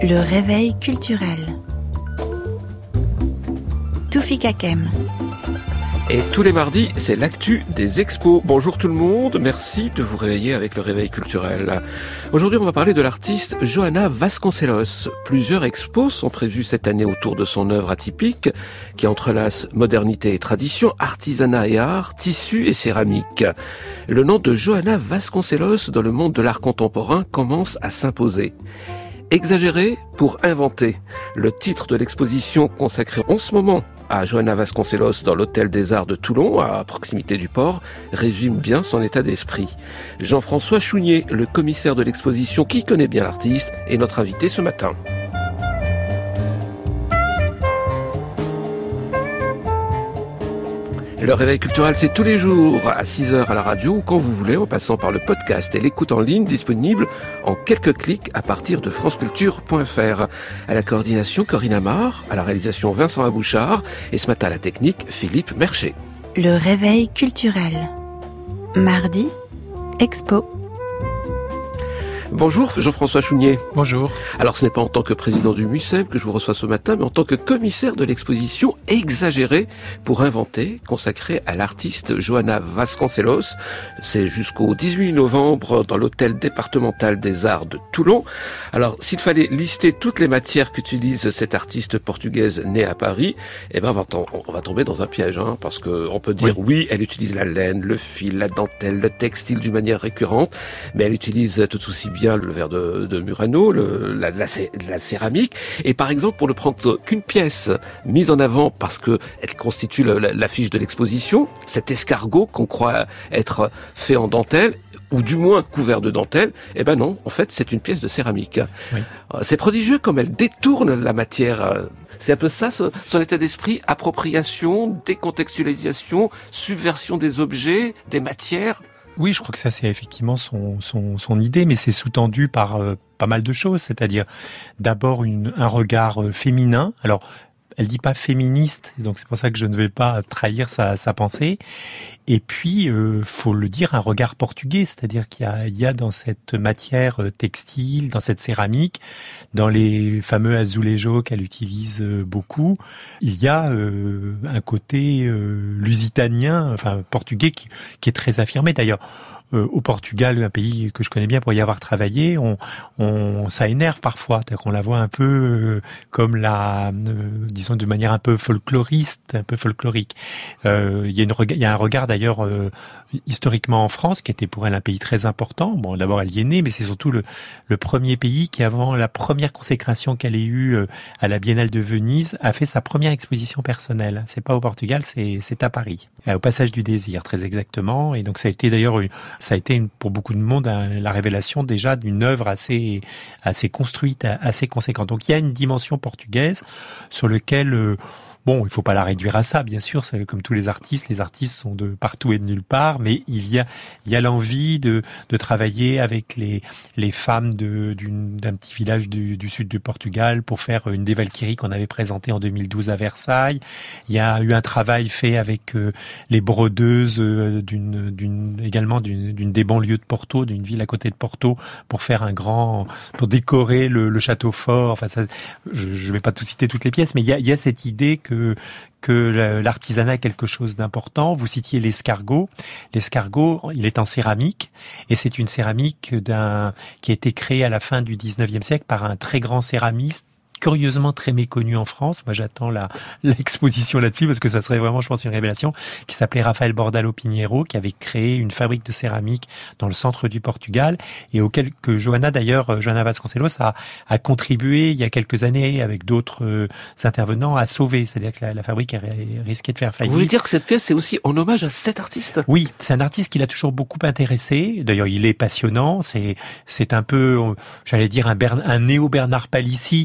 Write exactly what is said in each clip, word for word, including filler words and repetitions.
Le réveil culturel. Toufik Hakem. Et tous les mardis, c'est l'actu des expos. Bonjour tout le monde, merci de vous réveiller avec le réveil culturel. Aujourd'hui, on va parler de l'artiste Johanna Vasconcelos. Plusieurs expos sont prévues cette année autour de son œuvre atypique, qui entrelace modernité et tradition, artisanat et art, tissu et céramique. Le nom de Johanna Vasconcelos dans le monde de l'art contemporain commence à s'imposer. Exagérer pour inventer. Le titre de l'exposition consacrée en ce moment à Johanna Vasconcelos dans l'Hôtel des Arts de Toulon, à proximité du port, résume bien son état d'esprit. Jean-François Chounier, le commissaire de l'exposition qui connaît bien l'artiste, est notre invité ce matin. Le réveil culturel, c'est tous les jours à six heures à la radio ou quand vous voulez, en passant par le podcast et l'écoute en ligne disponible en quelques clics à partir de franceculture point f r. À la coordination, Corinne Amar, à la réalisation, Vincent Abouchard et ce matin à la technique, Philippe Mercher. Le réveil culturel. Mardi, expo. Bonjour Jean-François Chounier. Bonjour. Alors ce n'est pas en tant que président du MUSEM que je vous reçois ce matin, mais en tant que commissaire de l'exposition Exagéré pour inventer, consacrée à l'artiste Johanna Vasconcelos. C'est jusqu'au dix-huit novembre dans l'hôtel départemental des Arts de Toulon. Alors s'il fallait lister toutes les matières qu'utilise cette artiste portugaise née à Paris, eh ben on va, tom- on va tomber dans un piège, hein, parce que on peut dire oui. oui, elle utilise la laine, le fil, la dentelle, le textile d'une manière récurrente, mais elle utilise tout aussi bien le verre de, de Murano, le, la, la, la céramique. Et par exemple, pour ne prendre qu'une pièce mise en avant parce que elle constitue le, la, l'affiche de l'exposition, cet escargot qu'on croit être fait en dentelle, ou du moins couvert de dentelle, eh ben non, en fait, c'est une pièce de céramique. Oui. C'est prodigieux comme elle détourne la matière. C'est un peu ça, son état d'esprit, appropriation, décontextualisation, subversion des objets, des matières. Oui, je crois que ça c'est effectivement son son son idée, mais c'est sous-tendu par euh, pas mal de choses, c'est-à-dire d'abord une, un regard euh, féminin. Alors, elle dit pas féministe, donc c'est pour ça que je ne vais pas trahir sa, sa pensée. Et puis, euh, faut le dire, un regard portugais, c'est-à-dire qu'il y a, il y a dans cette matière textile, dans cette céramique, dans les fameux azulejos qu'elle utilise beaucoup, il y a euh, un côté euh, lusitanien, enfin portugais, qui, qui est très affirmé. D'ailleurs, euh, au Portugal, un pays que je connais bien pour y avoir travaillé, on, on ça énerve parfois, c'est-à-dire qu'on la voit un peu euh, comme la, euh, disons de manière un peu folkloriste, un peu folklorique. Euh, il y a une, il y a un regard d'ailleurs euh, historiquement en France, qui était pour elle un pays très important. Bon, d'abord elle y est née, mais c'est surtout le, le premier pays qui, avant la première consécration qu'elle ait eue euh, à la Biennale de Venise, a fait sa première exposition personnelle. C'est pas au Portugal, c'est, c'est à Paris, au Passage du Désir, très exactement. Et donc ça a été d'ailleurs, une, ça a été une, pour beaucoup de monde un, la révélation déjà d'une œuvre assez, assez construite, assez conséquente. Donc il y a une dimension portugaise sur lequel euh, bon, il faut pas la réduire à ça, bien sûr. C'est comme tous les artistes, les artistes sont de partout et de nulle part, mais il y a, il y a l'envie de, de travailler avec les, les femmes de, d'une, d'un petit village du, du sud du Portugal pour faire une des Valkyries qu'on avait présentée en deux mille douze à Versailles. Il y a eu un travail fait avec euh, les brodeuses euh, d'une, d'une, également d'une, d'une des banlieues de Porto, d'une ville à côté de Porto, pour faire un grand, pour décorer le, le château fort. Enfin, ça, je, je vais pas tout citer toutes les pièces, mais il y a, il y a cette idée que Que, que l'artisanat est quelque chose d'important. Vous citiez l'escargot. L'escargot, il est en céramique, et c'est une céramique d'un, qui a été créée à la fin du dix-neuvième siècle par un très grand céramiste, curieusement très méconnu en France. Moi, j'attends la, l'exposition là-dessus parce que ça serait vraiment, je pense, une révélation, qui s'appelait Rafael Bordalo Pinheiro, qui avait créé une fabrique de céramique dans le centre du Portugal et auquel que Johanna, d'ailleurs, Johanna Vasconcelos a, a contribué il y a quelques années avec d'autres euh, intervenants à sauver. C'est-à-dire que la, la fabrique a risqué de faire faillite. Vous voulez dire que cette pièce, c'est aussi en hommage à cet artiste ? Oui, c'est un artiste qui l'a toujours beaucoup intéressé. D'ailleurs, il est passionnant. C'est, c'est un peu, j'allais dire, un, Bern, un néo-Bernard Palissy, quoi, un petit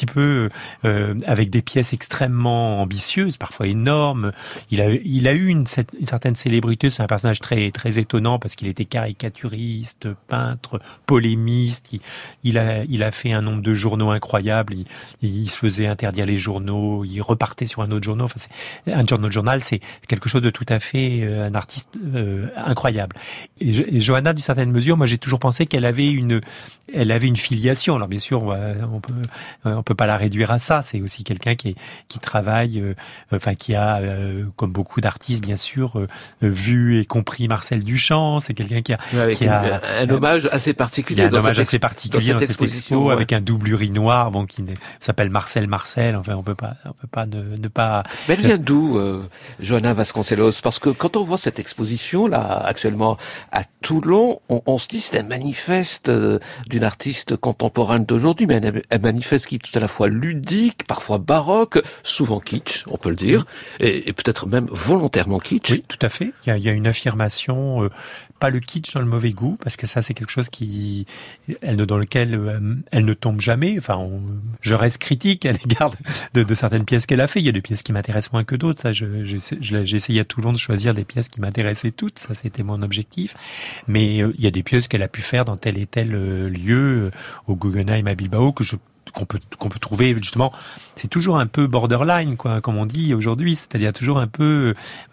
peu euh, avec des pièces extrêmement ambitieuses, parfois énormes. Il a, il a eu une, une certaine célébrité. C'est un personnage très, très étonnant parce qu'il était caricaturiste, peintre, polémiste. Il, il a, il a fait un nombre de journaux incroyables. Il, il se faisait interdire les journaux. Il repartait sur un autre journal. Enfin, c'est, un journal journal, c'est quelque chose de tout à fait euh, un artiste euh, incroyable. Et, et Johanna, d'une certaine mesure, moi, j'ai toujours pensé qu'elle avait une, elle avait une filiation. Alors, bien sûr, on peut, on peut pas la réduire à ça. C'est aussi quelqu'un qui, est, qui travaille, euh, enfin, qui a, euh, comme beaucoup d'artistes, bien sûr, euh, vu et compris Marcel Duchamp. C'est quelqu'un qui a, avec qui une, a un hommage assez particulier. Il y a un dans hommage cette assez particulier dans cette, dans cette exposition, expo, ouais. Avec un double urinoir, bon, qui s'appelle Marcel Marcel. Enfin, on peut pas, on peut pas ne, ne pas. Mais elle vient d'où, euh, Johanna Vasconcelos? Parce que quand on voit cette exposition là actuellement à Toulon, on, on se dit c'est un manifeste euh, d'une artiste contemporaine d'aujourd'hui, mais un, un manifeste qui est tout à la fois ludique, parfois baroque, souvent kitsch, on peut le dire, oui. et, et peut-être même volontairement kitsch. Oui, tout à fait. Il y a, il y a une affirmation, euh, pas le kitsch dans le mauvais goût, parce que ça c'est quelque chose qui, elle, dans lequel euh, elle ne tombe jamais. Enfin, on, je reste critique à l'égard de, de certaines pièces qu'elle a fait. Il y a des pièces qui m'intéressent moins que d'autres. Ça, je, je, je, j'ai essayé à Toulon de choisir des pièces qui m'intéressaient toutes. Ça, c'était mon objectif. Mais euh, il y a des pièces qu'elle a pu faire dans tel et tel euh, lieu, euh, au Guggenheim à Bilbao, que je qu'on peut qu'on peut trouver justement, c'est toujours un peu borderline, quoi, comme on dit aujourd'hui, c'est-à-dire toujours un peu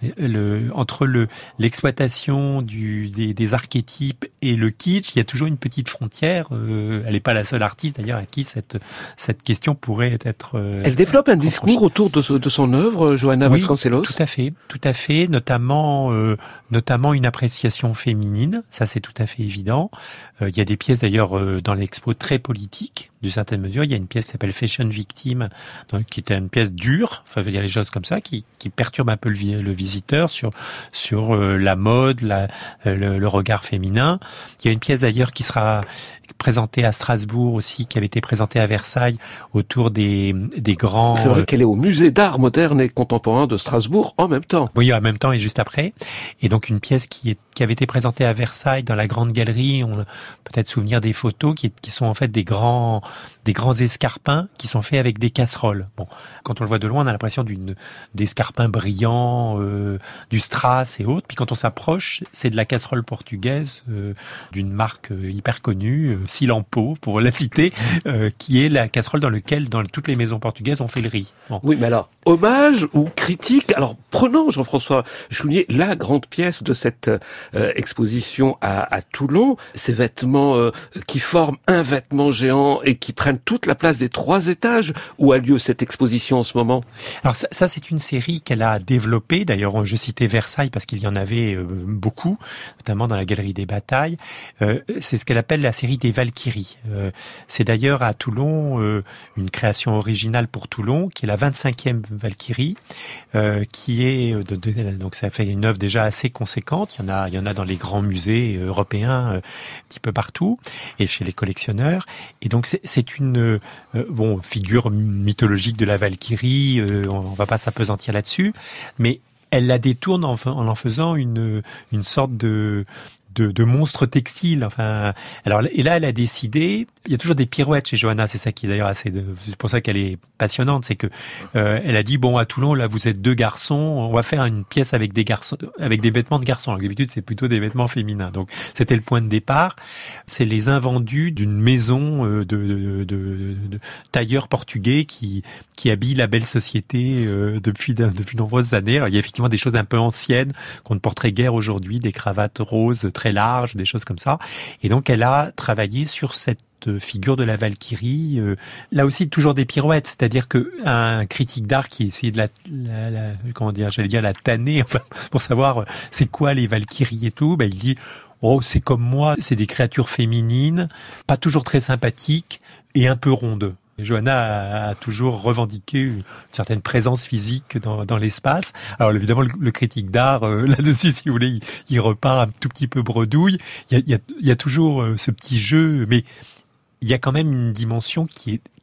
le entre le l'exploitation du des, des archétypes et le kitsch, il y a toujours une petite frontière. Euh, elle n'est pas la seule artiste d'ailleurs à qui cette cette question pourrait être. Euh, elle développe un discours autour de, ce, de son œuvre, Johanna oui, Vasconcelos. Tout à fait, tout à fait, notamment euh, notamment une appréciation féminine, ça c'est tout à fait évident. Euh, il y a des pièces d'ailleurs euh, dans l'expo très politiques, d'une certaine mesure. Il y a une pièce qui s'appelle Fashion Victim, donc, qui était une pièce dure, enfin, il y a des choses comme ça, qui, qui perturbent un peu le, le visiteur sur, sur euh, la mode, la, le, le regard féminin. Il y a une pièce d'ailleurs qui sera présentée à Strasbourg aussi, qui avait été présentée à Versailles autour des, des grands... C'est vrai qu'elle est au musée d'art moderne et contemporain de Strasbourg en même temps. Oui, en même temps et juste après. Et donc une pièce qui, est, qui avait été présentée à Versailles dans la grande galerie, on a peut-être souvenir des photos, qui, qui sont en fait des grands, des grands escarpins qui sont faits avec des casseroles. Bon, quand on le voit de loin, on a l'impression d'une, d'escarpins brillants, euh, du strass et autres. Puis quand on s'approche, c'est de la casserole portugaise euh, d'une marque euh, hyper connue, euh, Silampo, pour la citer, euh, qui est la casserole dans laquelle, dans toutes les maisons portugaises, on fait le riz. Bon. Oui, mais alors, hommage ou critique? Alors, prenons, Jean-François Chounier, la grande pièce de cette euh, exposition à, à Toulon, ces vêtements euh, qui forment un vêtement géant et qui prennent toute la place des trois étages où a lieu cette exposition en ce moment. Alors ça, ça c'est une série qu'elle a développée. D'ailleurs, je citais Versailles parce qu'il y en avait euh, beaucoup, notamment dans la Galerie des Batailles. Euh, c'est ce qu'elle appelle la série des Valkyries. Euh, c'est d'ailleurs à Toulon euh, une création originale pour Toulon, qui est la vingt-cinquième Valkyrie, euh, qui est de, de, donc ça fait une œuvre déjà assez conséquente. Il y en a, il y en a dans les grands musées européens, euh, un petit peu partout, et chez les collectionneurs. Et donc c'est, c'est une euh, bon figure mythologique de la Valkyrie. Euh, on, on va pas s'apesantir là-dessus, mais elle la détourne en, en en faisant une une sorte de De, de monstres textiles. Enfin, alors et là, elle a décidé. Il y a toujours des pirouettes chez Johanna. C'est ça qui est d'ailleurs assez. De, c'est pour ça qu'elle est passionnante. C'est que euh, elle a dit bon, à Toulon, là, vous êtes deux garçons. On va faire une pièce avec des garçons, avec des vêtements de garçons. Alors, d'habitude, c'est plutôt des vêtements féminins. Donc, c'était le point de départ. C'est les invendus d'une maison de, de, de, de, de tailleurs portugais qui qui habille la belle société euh, depuis depuis de nombreuses années. Alors, il y a effectivement des choses un peu anciennes qu'on ne porterait guère aujourd'hui, des cravates roses très large, des choses comme ça. Et donc, elle a travaillé sur cette figure de la Valkyrie. Euh, là aussi, toujours des pirouettes. C'est-à-dire que un critique d'art qui essayait de la, la, la comment dire, j'allais dire la tanner, enfin, pour savoir c'est quoi les Valkyries et tout, ben, il dit oh, c'est comme moi, c'est des créatures féminines, pas toujours très sympathiques et un peu rondes. Johanna a, a toujours revendiqué une certaine présence physique dans, dans l'espace. Alors évidemment, le, le critique d'art, euh, là-dessus, si vous voulez, il, il repart un tout petit peu bredouille. Il y a, il y a, il y a toujours euh, ce petit jeu, mais il y a quand même une dimension qui est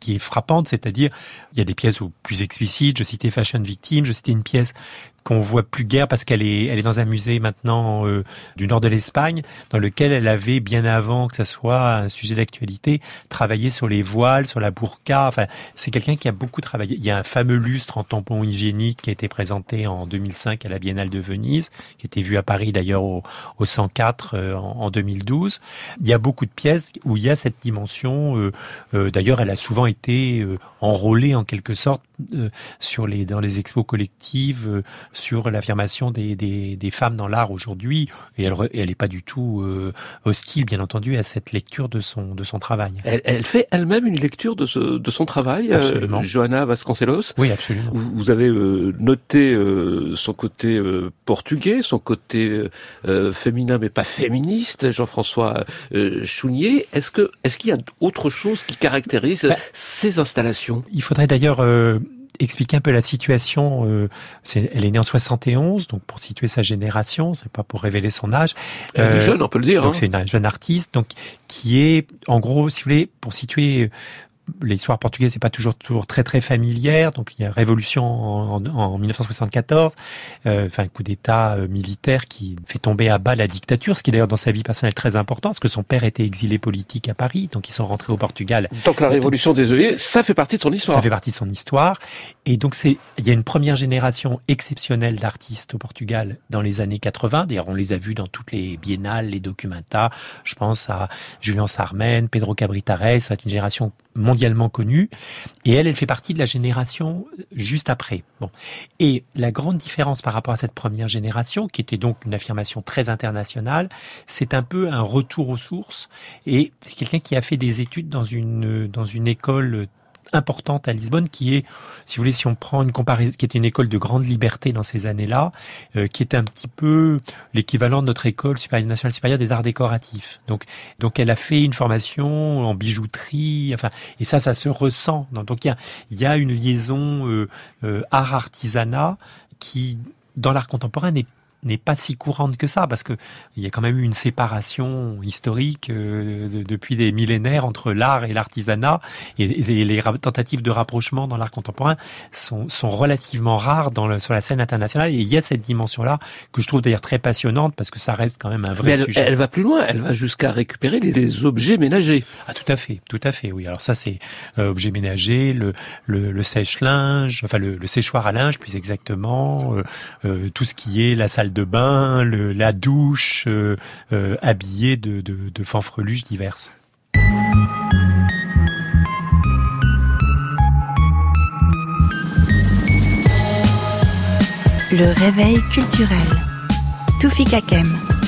qui est frappante, c'est-à-dire il y a des pièces plus explicites. Je citais Fashion Victim, je citais une pièce qu'on voit plus guère parce qu'elle est, elle est dans un musée maintenant euh, du nord de l'Espagne, dans lequel elle avait, bien avant que ça soit un sujet d'actualité, travaillé sur les voiles, sur la burqa. Enfin, c'est quelqu'un qui a beaucoup travaillé. Il y a un fameux lustre en tampon hygiénique qui a été présenté en deux mille cinq à la Biennale de Venise, qui a été vu à Paris d'ailleurs au, au cent quatre euh, en, en deux mille douze. Il y a beaucoup de pièces où il y a cette dimension. Euh, euh, d'ailleurs, elle a souvent été euh, enrôlée en quelque sorte euh, sur les dans les expos collectives. Euh, sur l'affirmation des, des, des femmes dans l'art aujourd'hui, et elle et elle est pas du tout euh, hostile, bien entendu, à cette lecture de son de son travail. Elle, elle fait elle-même une lecture de ce de son travail, absolument. Euh, Joana Vasconcelos. Oui, absolument. Vous, vous avez euh, noté euh, son côté euh, portugais, son côté euh, féminin mais pas féministe, Jean-François euh, Chounier. Est-ce que est-ce qu'il y a autre chose qui caractérise bah, ces installations? Il faudrait d'ailleurs euh, expliquer un peu la situation. Euh, c'est, elle est née en soixante et onze, donc pour situer sa génération, c'est pas pour révéler son âge. Elle est euh, jeune, on peut le dire. Donc hein. c'est une jeune artiste, donc qui est, en gros, si vous voulez, pour situer. L'histoire portugaise c'est pas toujours toujours très très familière, donc il y a révolution en, en, en dix-neuf cent soixante-quatorze, euh, enfin un coup d'État euh, militaire qui fait tomber à bas la dictature, ce qui est d'ailleurs dans sa vie personnelle très important, parce que son père était exilé politique à Paris, donc ils sont rentrés au Portugal. Donc la révolution des œillets, ça fait partie de son histoire. Ça fait partie de son histoire, et donc c'est il y a une première génération exceptionnelle d'artistes au Portugal dans les années quatre-vingts. D'ailleurs on les a vus dans toutes les biennales, les documenta. Je pense à Julian Sarmen, Pedro Cabritares, c'est une génération mondialement connue, et elle, elle fait partie de la génération juste après. Bon. Et la grande différence par rapport à cette première génération, qui était donc une affirmation très internationale, c'est un peu un retour aux sources, et c'est quelqu'un qui a fait des études dans une, dans une école importante à Lisbonne, qui est, si vous voulez, si on prend une comparaison, qui était une école de grande liberté dans ces années-là, euh, qui est un petit peu l'équivalent de notre école supérieure, nationale supérieure des arts décoratifs. Donc, donc elle a fait une formation en bijouterie, enfin, et ça, ça se ressent. Donc il y a, il y a une liaison euh, euh, art-artisanat qui, dans l'art contemporain, n'est n'est pas si courante que ça, parce que il y a quand même eu une séparation historique euh, de, depuis des millénaires entre l'art et l'artisanat, et, et les ra- tentatives de rapprochement dans l'art contemporain sont, sont relativement rares dans le, sur la scène internationale, et il y a cette dimension-là que je trouve d'ailleurs très passionnante, parce que ça reste quand même un vrai Mais elle, sujet. Elle va plus loin, elle va jusqu'à récupérer les, les objets ménagers. Ah, tout à fait, tout à fait, oui. Alors ça, c'est euh, objets ménagers, le, le, le sèche-linge, enfin le, le séchoir à linge, plus exactement, euh, euh, tout ce qui est la salle de bain, le, la douche, euh, euh, habillée de, de, de fanfreluches diverses. Le réveil culturel. Toufik Hakem.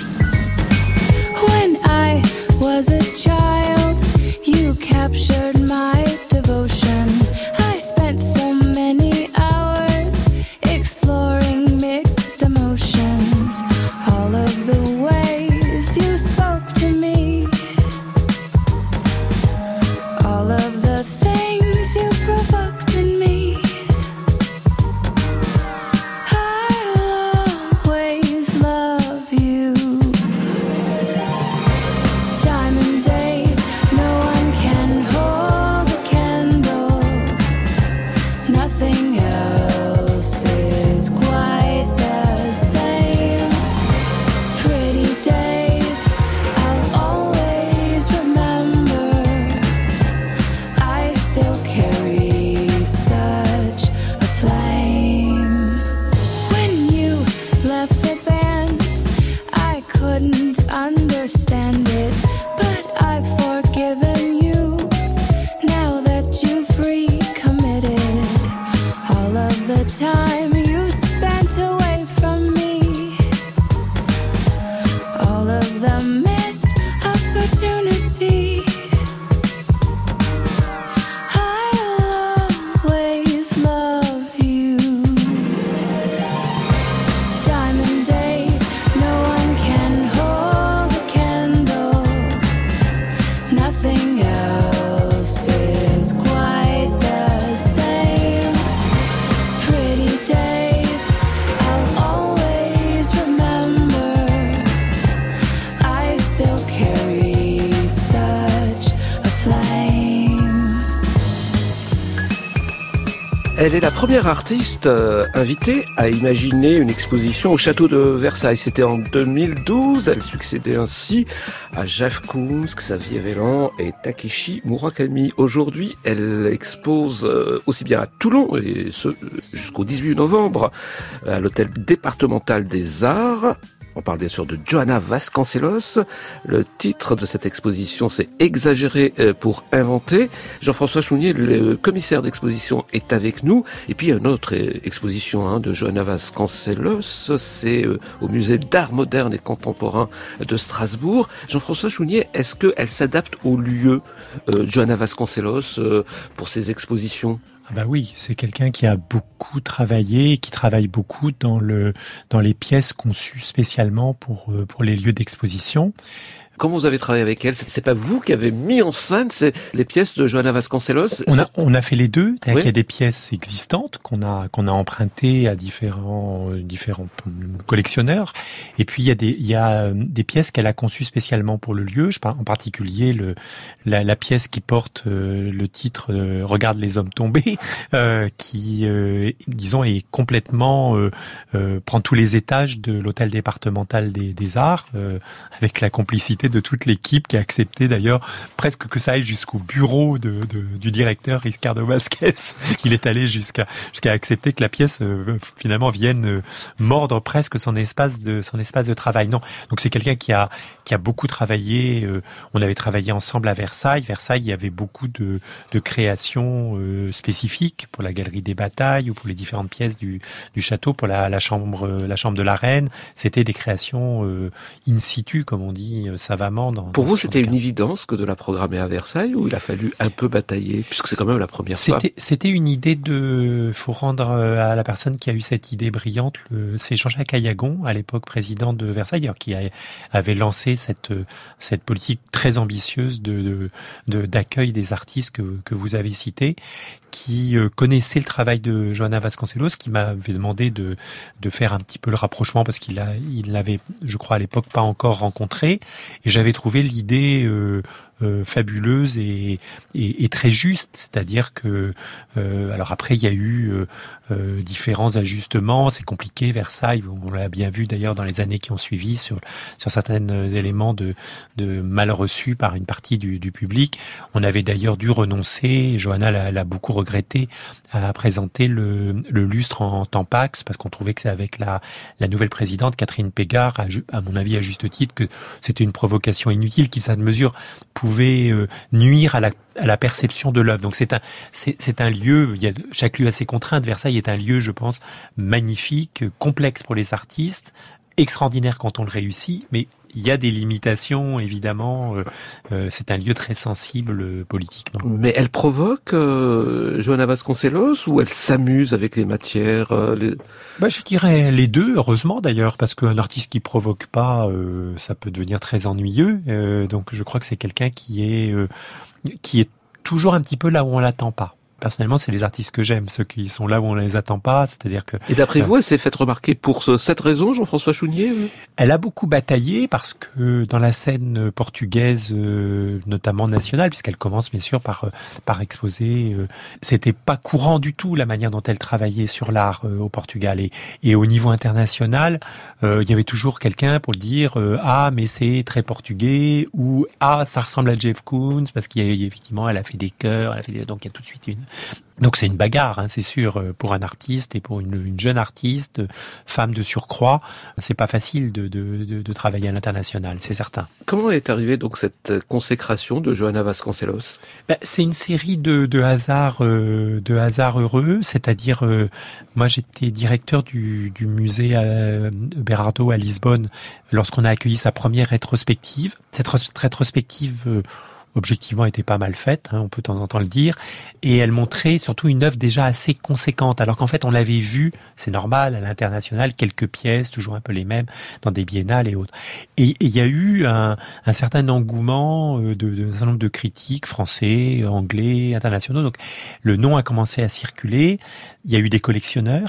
When I was a child, you captured my devotion. I spent so many hours exploring mixed emotions. All of the ways you spoke to me, all of the things you provoked in me. I'll always love you. Diamond Dave, no one can hold a candle. Nothing else is quite the same. Pretty Dave, I'll always remember. I still carry such a flame. When you left the band, I couldn't understand it, but I've forgiven you now that you've recommitted. All of the time you spent away from me, all of the missed opportunity. I'll always love you. Diamond Dave, no one can hold a candle. Nothing else is quite the same. Pretty Dave, I'll always remember. I Elle est la première artiste euh, invitée à imaginer une exposition au château de Versailles. C'était en deux mille douze. Elle succédait ainsi à Jeff Koons, Xavier Vélan et Takeshi Murakami. Aujourd'hui, elle expose euh, aussi bien à Toulon, et ce jusqu'au dix-huit novembre, à l'hôtel départemental des Arts. On parle bien sûr de Johanna Vasconcelos. Le titre de cette exposition, c'est « Exagérer pour inventer ». Jean-François Chounier, le commissaire d'exposition, est avec nous. Et puis, une autre exposition hein, de Johanna Vasconcelos, c'est au musée d'art moderne et contemporain de Strasbourg. Jean-François Chounier, est-ce qu'elle s'adapte au lieu, euh, Johanna Vasconcelos, euh, pour ses expositions ? Ah bah oui, c'est quelqu'un qui a beaucoup travaillé, qui travaille beaucoup dans le dans les pièces conçues spécialement pour pour les lieux d'exposition. Comment vous avez travaillé avec elle ? C'est pas vous qui avez mis en scène ces, les pièces de Johanna Vasconcelos ? On a, on a fait les deux. C'est-à-dire oui. qu'il y a des pièces existantes qu'on a, qu'on a empruntées à différents, différents collectionneurs. Et puis, il y a des, il y a des pièces qu'elle a conçues spécialement pour le lieu. Je parle en particulier le, la, la pièce qui porte euh, le titre euh, Regarde les hommes tombés, euh, qui, euh, disons, est complètement, euh, euh, prend tous les étages de l'hôtel départemental des, des Arts, euh, avec la complicité de toute l'équipe qui a accepté d'ailleurs presque que ça aille jusqu'au bureau de, de, du directeur Ricardo Vasquez, qu'il est allé jusqu'à jusqu'à accepter que la pièce euh, finalement vienne euh, mordre presque son espace de son espace de travail. Non, donc c'est quelqu'un qui a qui a beaucoup travaillé. Euh, on avait travaillé ensemble à Versailles. Versailles, il y avait beaucoup de de créations euh, spécifiques pour la galerie des batailles ou pour les différentes pièces du du château, pour la la chambre la chambre de la reine. C'était des créations euh, in situ, comme on dit. Ça Dans, Pour dans vous, c'était une évidence que de la programmer à Versailles ou il a fallu un peu batailler, puisque c'est quand même la première fois. C'était, c'était une idée de... faut rendre à la personne qui a eu cette idée brillante, le, c'est Jean-Jacques Ayagon, à l'époque président de Versailles, qui a, avait lancé cette, cette politique très ambitieuse de, de, de, d'accueil des artistes que, que vous avez cités, qui connaissait le travail de Johanna Vasconcelos, qui m'avait demandé de, de faire un petit peu le rapprochement parce qu'il a, il l'avait, je crois, à l'époque pas encore rencontré. Et j'avais trouvé l'idée euh, euh, fabuleuse et, et, et très juste, c'est-à-dire que, euh, alors après il y a eu euh, euh, différents ajustements, c'est compliqué Versailles, on l'a bien vu d'ailleurs dans les années qui ont suivi sur sur certains éléments de, de mal reçus par une partie du, du public. On avait d'ailleurs dû renoncer, Johanna l'a, l'a beaucoup regretté, à présenter le, le lustre en Tampax parce qu'on trouvait que c'est avec la, la nouvelle présidente Catherine Pégard, à, à mon avis à juste titre, que c'était une provocation inutile qui, cette mesure, pouvait euh, nuire à la, à la perception de l'œuvre. Donc c'est un, c'est, c'est un lieu, il y a, chaque lieu a ses contraintes. Versailles est un lieu, je pense, magnifique, complexe pour les artistes, extraordinaire quand on le réussit, mais il y a des limitations, évidemment. Euh, euh, c'est un lieu très sensible euh, politiquement. Mais elle provoque euh, Johanna Vasconcelos ou elle s'amuse avec les matières euh, les... Bah, je dirais les deux, heureusement d'ailleurs, parce qu'un artiste qui provoque pas, euh, ça peut devenir très ennuyeux. Euh, donc je crois que c'est quelqu'un qui est euh, qui est toujours un petit peu là où on l'attend pas. Personnellement, c'est les artistes que j'aime, ceux qui sont là où on ne les attend pas, c'est-à-dire que... Et d'après euh, vous, elle s'est faite remarquer pour ce, cette raison, Jean-François Chounier ? Elle a beaucoup bataillé parce que dans la scène portugaise, euh, notamment nationale, puisqu'elle commence bien sûr par par exposer, euh, c'était pas courant du tout la manière dont elle travaillait sur l'art euh, au Portugal. Et, et au niveau international, euh, il y avait toujours quelqu'un pour le dire euh, ah mais c'est très portugais, ou ah ça ressemble à Jeff Koons, parce qu'il y a effectivement elle a fait des chœurs, elle a fait des... donc il y a tout de suite une... Donc c'est une bagarre, hein, c'est sûr, pour un artiste et pour une, une jeune artiste, femme de surcroît, c'est pas facile de, de, de, de travailler à l'international, c'est certain. Comment est arrivée donc cette consécration de Johanna Vasconcelos ? Ben, c'est une série de, de hasards, euh, de hasards heureux, c'est-à-dire, euh, moi j'étais directeur du, du musée euh, Berardo à Lisbonne lorsqu'on a accueilli sa première rétrospective. Cette rétrospective euh, objectivement était pas mal faite, hein, on peut de temps en temps le dire, et elle montrait surtout une œuvre déjà assez conséquente, alors qu'en fait on l'avait vu, c'est normal, à l'international, quelques pièces, toujours un peu les mêmes, dans des biennales et autres. Et il y a eu un, un certain engouement de, de, d'un certain nombre de critiques français, anglais, internationaux, donc le nom a commencé à circuler, il y a eu des collectionneurs,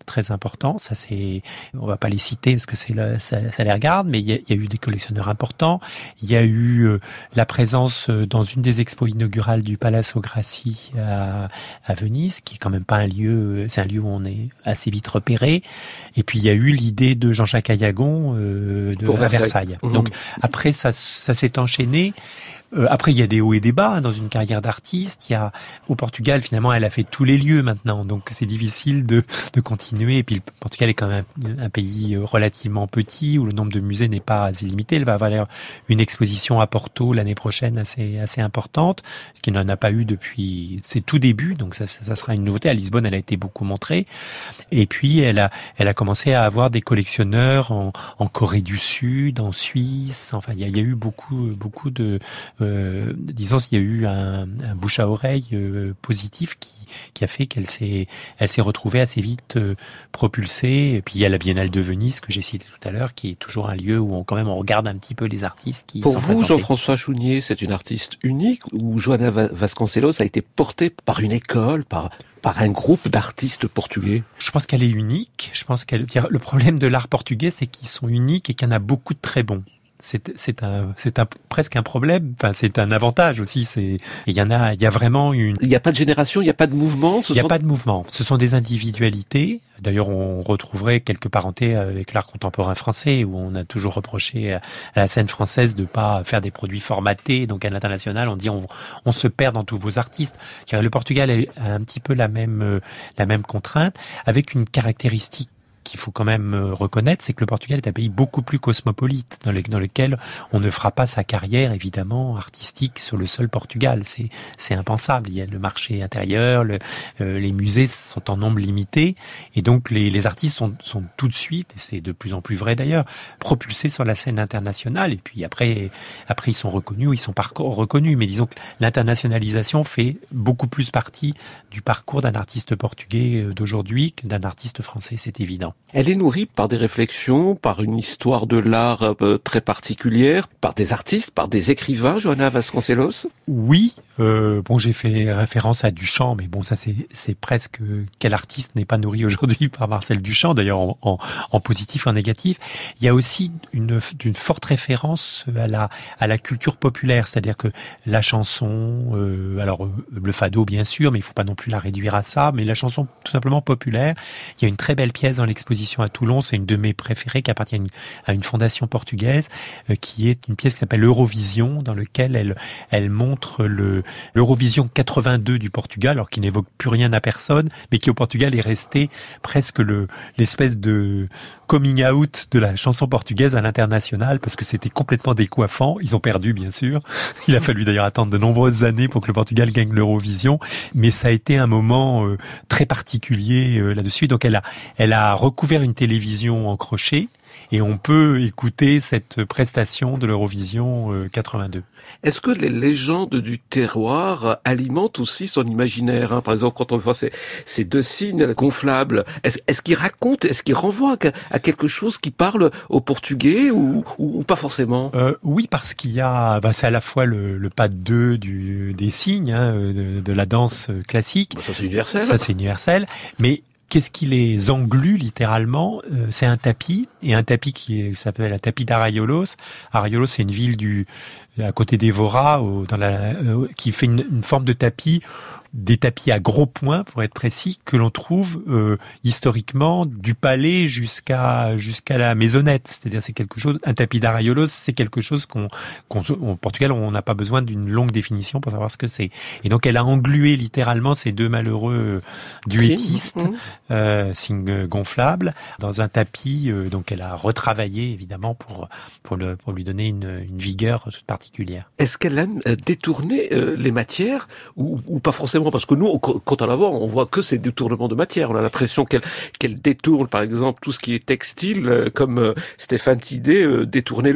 très importants. Ça, c'est, on va pas les citer parce que c'est le, ça, ça les regarde, mais il y a, il y a eu des collectionneurs importants. Il y a eu euh, la présence euh, dans une des expos inaugurales du Palazzo Grassi à, à Venise, qui est quand même pas un lieu, c'est un lieu où on est assez vite repéré. Et puis il y a eu l'idée de Jean-Jacques Ayagon euh, de Pour à Versailles. Versailles. Mmh. Donc après, ça, ça s'est enchaîné. Euh, après, il y a des hauts et des bas hein, dans une carrière d'artiste. Il y a au Portugal, finalement, elle a fait tous les lieux maintenant, donc c'est difficile de, de continuer. Et puis le Portugal est quand même un, un pays relativement petit où le nombre de musées n'est pas illimité. Elle va avoir une exposition à Porto l'année prochaine assez assez importante, qui n'en a pas eu depuis ses tout débuts. Donc ça, ça, ça sera une nouveauté. À Lisbonne, elle a été beaucoup montrée. Et puis elle a elle a commencé à avoir des collectionneurs en, en Corée du Sud, en Suisse. Enfin, il y a, il y a eu beaucoup beaucoup de Euh, disons, il y a eu un, un bouche à oreille euh, positif qui, qui a fait qu'elle s'est, elle s'est retrouvée assez vite euh, propulsée. Et puis il y a la Biennale de Venise que j'ai citée tout à l'heure, qui est toujours un lieu où on quand même on regarde un petit peu les artistes qui Pour sont vous, présentés. Jean-François Chounier, c'est une artiste unique ou Joana Vasconcelos a été portée par une école, par par un groupe d'artistes portugais? Je pense qu'elle est unique. Je pense qu'elle. Le problème de l'art portugais, c'est qu'ils sont uniques et qu'il y en a beaucoup de très bons. C'est, c'est un, c'est un, presque un problème. Enfin, c'est un avantage aussi. C'est, il y en a, il y a vraiment une. Il n'y a pas de génération, il n'y a pas de mouvement. Il n'y a pas de mouvement. Ce sont des individualités. D'ailleurs, on retrouverait quelques parentés avec l'art contemporain français, où on a toujours reproché à la scène française de pas faire des produits formatés. Donc, à l'international, on dit on, on se perd dans tous vos artistes. Le Portugal a un petit peu la même, la même contrainte, avec une caractéristique qu'il faut quand même reconnaître, c'est que le Portugal est un pays beaucoup plus cosmopolite, dans, le, dans lequel on ne fera pas sa carrière, évidemment, artistique sur le sol Portugal. C'est, c'est impensable. Il y a le marché intérieur, le, euh, les musées sont en nombre limité, et donc les, les artistes sont, sont tout de suite, et c'est de plus en plus vrai d'ailleurs, propulsés sur la scène internationale, et puis après, après ils sont reconnus ou ils sont pas reconnus, mais disons que l'internationalisation fait beaucoup plus partie du parcours d'un artiste portugais d'aujourd'hui que d'un artiste français, c'est évident. Elle est nourrie par des réflexions, par une histoire de l'art euh, très particulière, par des artistes, par des écrivains, Joana Vasconcelos? Oui, euh, bon, j'ai fait référence à Duchamp, mais bon, ça c'est, c'est presque quel artiste n'est pas nourri aujourd'hui par Marcel Duchamp, d'ailleurs en, en, en positif, en négatif. Il y a aussi une, une forte référence à la, à la culture populaire, c'est-à-dire que la chanson, euh, alors le fado bien sûr, mais il faut pas non plus la réduire à ça, mais la chanson tout simplement populaire. Il y a une très belle pièce dans l'exposition à Toulon, c'est une de mes préférées qui appartient à une, à une fondation portugaise, euh, qui est une pièce qui s'appelle Eurovision, dans laquelle elle, elle montre le, l'Eurovision quatre-vingt-deux du Portugal, alors qui n'évoque plus rien à personne, mais qui au Portugal est resté presque le, l'espèce de coming out de la chanson portugaise à l'international, parce que c'était complètement décoiffant. Ils ont perdu, bien sûr. Il a fallu d'ailleurs attendre de nombreuses années pour que le Portugal gagne l'Eurovision, mais ça a été un moment euh, très particulier euh, là-dessus. Donc elle a, elle a recouvert une télévision en crochet, et on peut écouter cette prestation de l'Eurovision euh, quatre-vingt-deux. Est-ce que les légendes du terroir alimentent aussi son imaginaire, hein? Par exemple, quand on voit ces, ces deux signes gonflables, est-ce, est-ce qu'ils racontent, est-ce qu'ils renvoient à quelque chose qui parle au portugais ou, ou, ou pas forcément? euh, Oui, parce qu'il y a, bah, c'est à la fois le, le pas de deux du, des signes, hein, de, de la danse classique. Bah, ça c'est universel. Ça c'est universel, mais qu'est-ce qui les englue littéralement? euh, C'est un tapis, et un tapis qui est, s'appelle la tapis d'Arraiolos. Arraiolos, c'est une ville du à côté d'Evora, au, dans la, euh, qui fait une, une forme de tapis, des tapis à gros points, pour être précis, que l'on trouve euh, historiquement du palais jusqu'à jusqu'à la maisonnette. C'est-à-dire, c'est quelque chose. Un tapis d'Arraiolos, c'est quelque chose qu'on, qu'on au Portugal, on n'a pas besoin d'une longue définition pour savoir ce que c'est. Et donc, elle a englué littéralement ces deux malheureux duettistes, Signe, euh, signes gonflables, dans un tapis. Euh, donc, elle a retravaillé évidemment pour pour le pour lui donner une, une vigueur toute particulière. Est-ce qu'elle aime détourner euh, les matières ou, ou pas forcément? Parce que nous, on, quand on la voit, on voit que ces détournements de matière. On a l'impression qu'elle, qu'elle détourne, par exemple, tout ce qui est textile, euh, comme euh, Stéphane Tidé euh, détournait l'eau.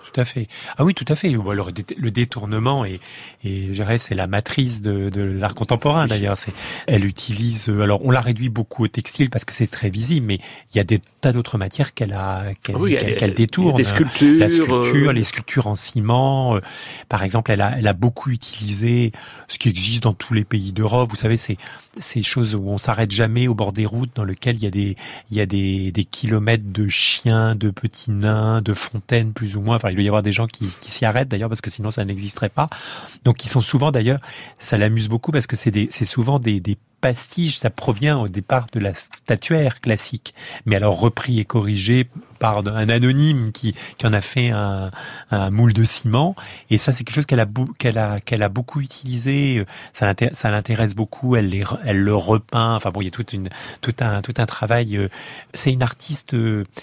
Tout à fait. Ah oui, tout à fait. Ou alors le détournement et et je dirais c'est la matrice de, de l'art contemporain oui. D'ailleurs. C'est, elle utilise. Alors on la réduit beaucoup au textile parce que c'est très visible, mais il y a des tas d'autres matières qu'elle a qu'elle, oui, qu'elle, qu'elle détourne. Des sculptures, la sculpture, euh... les sculptures en ciment. Par exemple, elle a elle a beaucoup utilisé ce qui existe dans tous les pays d'Europe. Vous savez, c'est ces choses où on s'arrête jamais au bord des routes, dans lesquelles il y a des il y a des des kilomètres de chiens, de petits nains, de fontaines plus ou moins. Enfin, il doit y avoir des gens qui, qui s'y arrêtent d'ailleurs parce que sinon ça n'existerait pas. Donc ils sont souvent d'ailleurs, ça l'amuse beaucoup parce que c'est des, c'est souvent des, des pastiches. Ça provient au départ de la statuaire classique, mais alors repris et corrigé par un anonyme qui, qui en a fait un, un moule de ciment. Et ça, c'est quelque chose qu'elle a, qu'elle a, qu'elle a beaucoup utilisé. Ça l'intéresse, ça l'intéresse beaucoup. Elle les, elle le repeint. Enfin bon, il y a tout une, tout un, tout un travail. C'est une artiste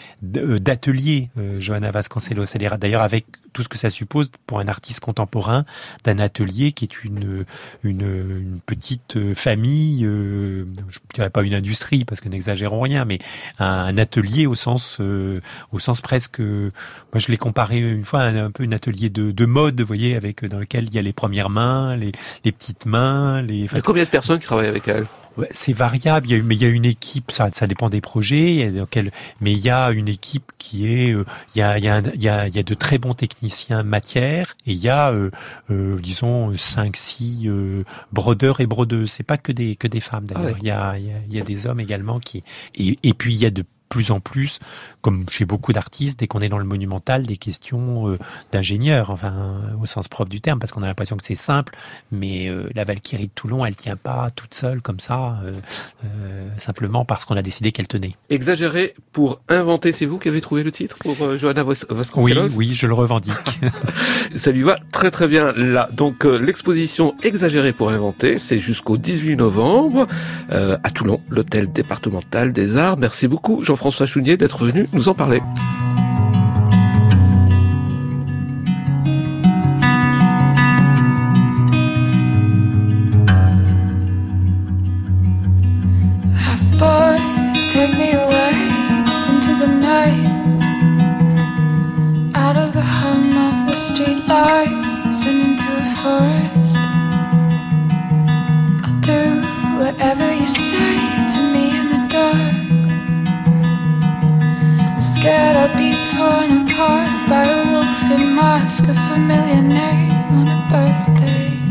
d'atelier, Johanna Vasconcelos. Elle est d'ailleurs avec tout ce que ça suppose pour un artiste contemporain d'un atelier qui est une, une, une petite famille, euh, je ne dirais pas une industrie parce que n'exagérons rien, mais un, un atelier au sens, euh, au sens presque, euh, moi je l'ai comparé une fois à un, un peu un atelier de, de mode, vous voyez, avec dans lequel il y a les premières mains, les, les petites mains. Les... Il y a combien de personnes qui travaillent avec elle ? C'est variable, il y a, mais il y a une équipe, ça, ça dépend des projets, il y a dans quel, mais il y a une équipe qui est, euh, il y a, il y a, un, il y a, il y a de très bons techniciens matière et il y a, euh, euh, disons, cinq, six euh, brodeurs et brodeuses. C'est pas que des que des femmes d'ailleurs. Ah ouais. Il y a, il y a, il y a des hommes également qui, et, et puis il y a de plus en plus, comme chez beaucoup d'artistes, dès qu'on est dans le monumental, des questions euh, d'ingénieurs, enfin au sens propre du terme, parce qu'on a l'impression que c'est simple, mais euh, la Valkyrie de Toulon, elle tient pas toute seule comme ça, euh, euh, simplement parce qu'on a décidé qu'elle tenait. Exagéré pour inventer, c'est vous qui avez trouvé le titre pour euh, Johanna Vasconcelos ? Oui, oui, je le revendique. Ça lui va très très bien là. Donc euh, l'exposition Exagéré pour inventer, c'est jusqu'au dix-huit novembre euh, à Toulon, l'hôtel départemental des arts. Merci beaucoup Jean-François François Chounier d'être venu nous en parler. That boy, take me away into the night, out of the hum of the street lights and into a forest. I'll do whatever you say to me in the dark. Scared I'd be torn apart by a wolf in mask, a familiar name on a birthday.